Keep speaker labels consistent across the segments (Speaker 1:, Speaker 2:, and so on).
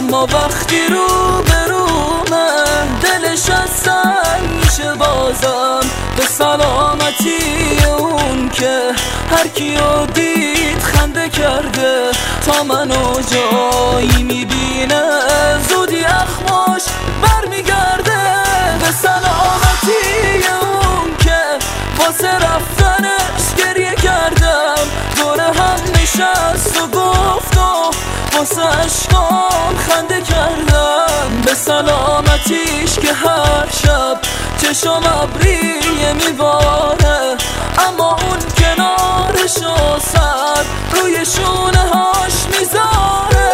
Speaker 1: اما وقتی روبرومه دلش از سنگ میشه بازم به سلامتی اون که هر کیو دید خنده کرده تا منو جایی میبینه زودی اخماش برمیگرده به سلامتی اون که واسه رفتنش گریه کردم دور هم نشست و گفت و واسه عشقام خنده کردم به سلامتیش که هر شب چشم ابریه میباره اما اون کنارشو سر روی شونه هاش میذاره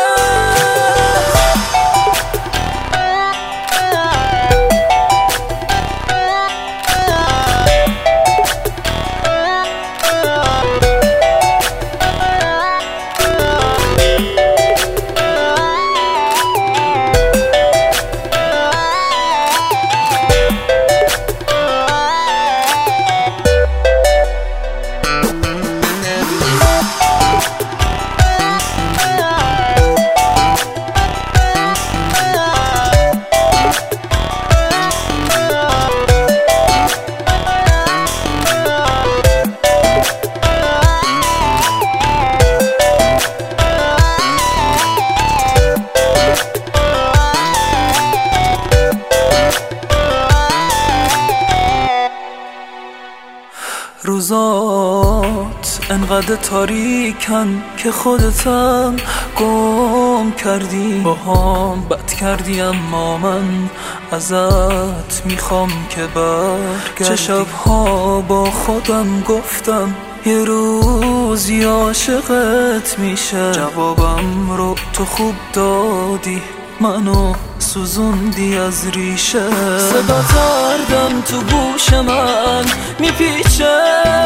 Speaker 1: روزات انقدر تاریکن که خودتم گم کردی باهام بد کردی اما من ازت میخوام که برگردی چه شبها با خودم گفتم یه روزی عاشقت میشه جوابم رو تو خوب دادی منو سوزوندی از ریشه صدا دردم تو گوش من میپیچه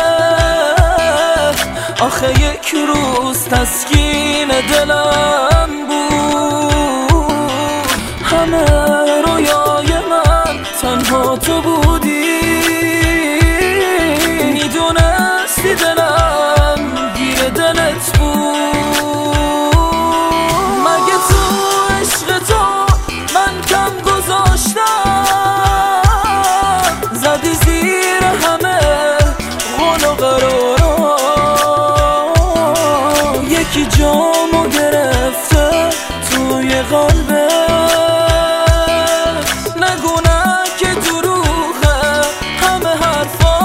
Speaker 1: آخه یک روز تسکین دلم بود همه رویای من تنها تو بودی میدونستی دلم گیر دلت بود مگه تو عشق تو من کم گذاشتم زدی زیر همه قول و قرارا یکی جامو گرفته توی قلبه نگو نه که دروغه همه حرفا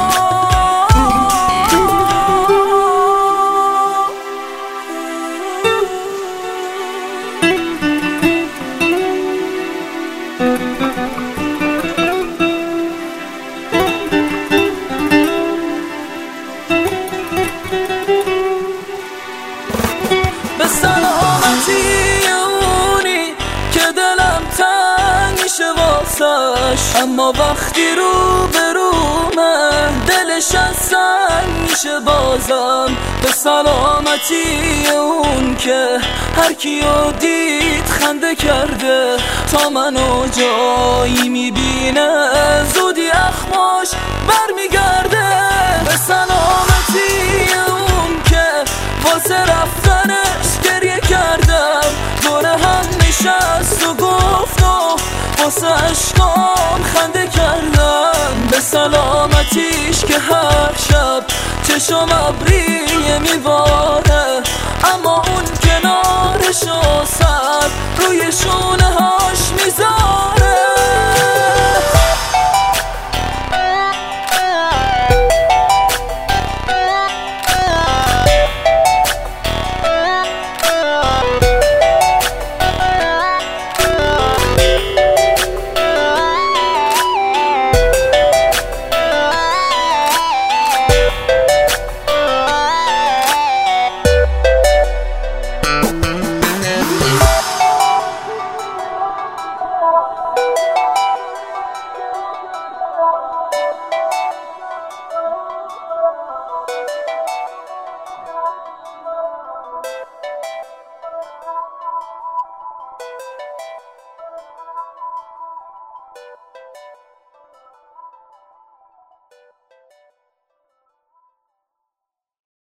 Speaker 1: به سلامتی اونی که دلم تنگ میشه واسش اما وقتی روبرومه دلش از سنگ میشه بازم به سلامتی اون که هر کیو دید خنده کرده تا منو جایی میبینه زودی اخماش برمیگرده به سلامتی اون که واسه رفتنش گریه کردم دور هم نشست و گفت و واسه عشقام خنده کردم به سلامتیش که هر شب چشم ابریه میباره اما اون کنارشو سر روی شونه ها